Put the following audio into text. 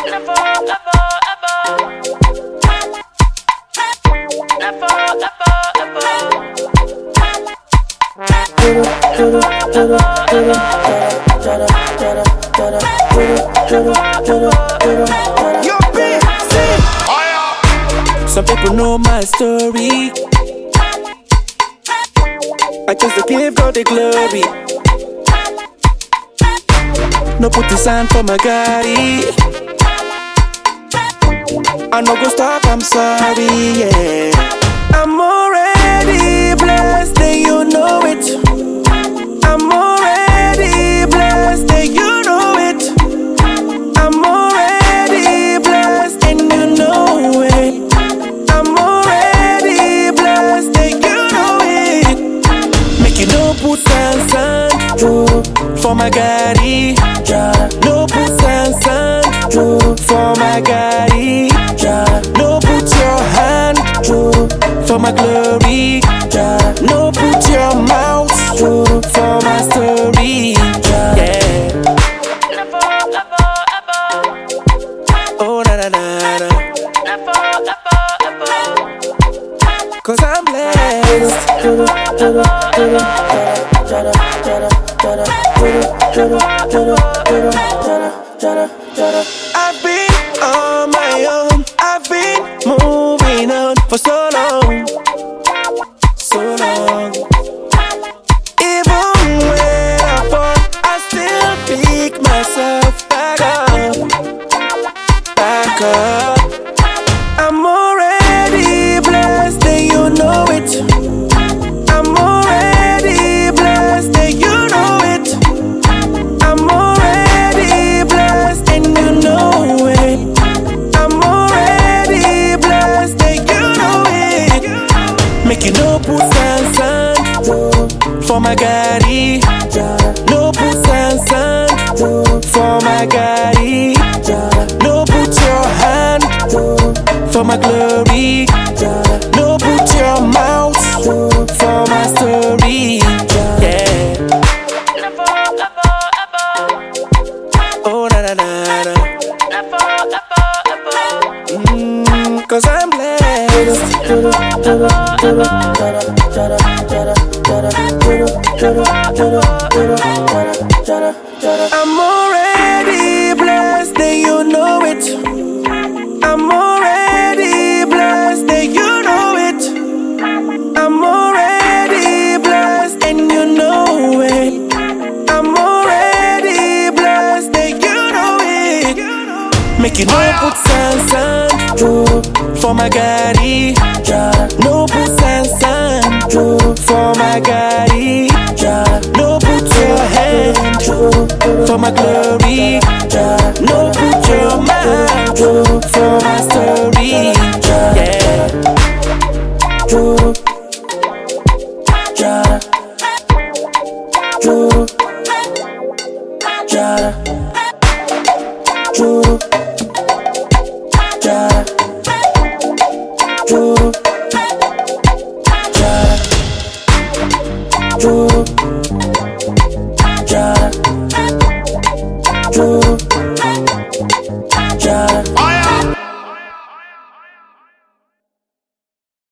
Some people know my story. I just to give God the glory. No put the sign for my guy. I no go stop, I'm sorry, yeah. I'm already blessed, and you know it. I'm already blessed, and you know it. I'm already blessed, and you know it. I'm already blessed, and you know it. Make you no put sand for my gari. No put sand for my gari. No put your hand for my glory. No put your mouth for my story. Yeah. Oh na na na na. 'Cause I'm blessed. I've been on my own. I've been moving on for so long, so long. Even when I fall, I still pick myself back up, back up. I'm already blessed, and you know it. I'm already blessed, and you know it. I'm already blessed, and you know it. I'm already blessed, and you know it. Make you no put sand for my gari. No put sand for my gari. No put your hand for my glory. No put your mouth for my story. Yeah. Oh na na na na. 'Cause I'm blessed. I'm already blessed, and you know it. I'm already blessed, and you know it. I'm already blessed, and you know it. I'm already blessed, and you know it. Make you no put sand for my gari. No put sand for my gari. No put your hand for my glory. No put your mouth for my story. Yeah. Jada.